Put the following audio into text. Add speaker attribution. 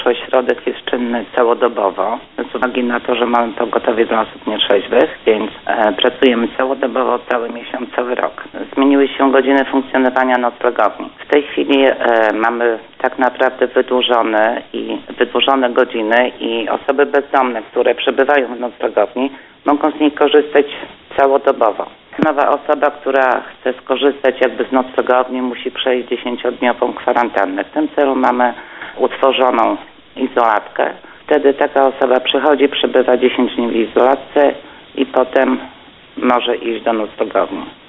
Speaker 1: Ośrodek jest czynny całodobowo, z uwagi na to, że mamy pogotowie dla osób nietrzeźwych, więc pracujemy całodobowo, cały miesiąc, cały rok. Zmieniły się godziny funkcjonowania noclegowni. W tej chwili mamy tak naprawdę wydłużone godziny i osoby bezdomne, które przebywają w noclegowni, mogą z niej korzystać całodobowo. Nowa osoba, która chce skorzystać z noclegowni, musi przejść 10-dniową kwarantannę. W tym celu mamy utworzoną izolatkę. Wtedy taka osoba przychodzi, przebywa 10 dni w izolatce i potem może iść do noclegowni.